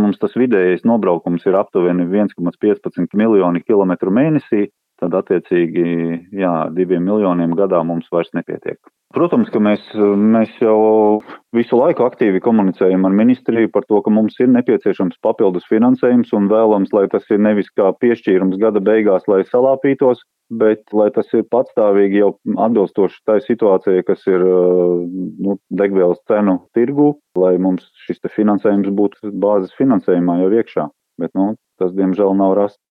mums tas vidējais nobraukums ir aptuveni 1,15 miljoni kilometru mēnesī, tad attiecīgi, 2 miljoniem gadā mums vairs nepietiek. Protams, ka mēs jau visu laiku aktīvi komunicējam ar ministriju par to, ka mums ir nepieciešams papildus finansējums un vēlams, lai tas ir nevis kā piešķīrums gada beigās, lai salāpītos, bet lai tas ir patstāvīgi jau atbilstoši tai situācijai, kas ir degvielas cenu tirgū, lai mums šis finansējums būtu bāzes finansējumā jau iekšā. Bet tas, diemžēl, nav rasts.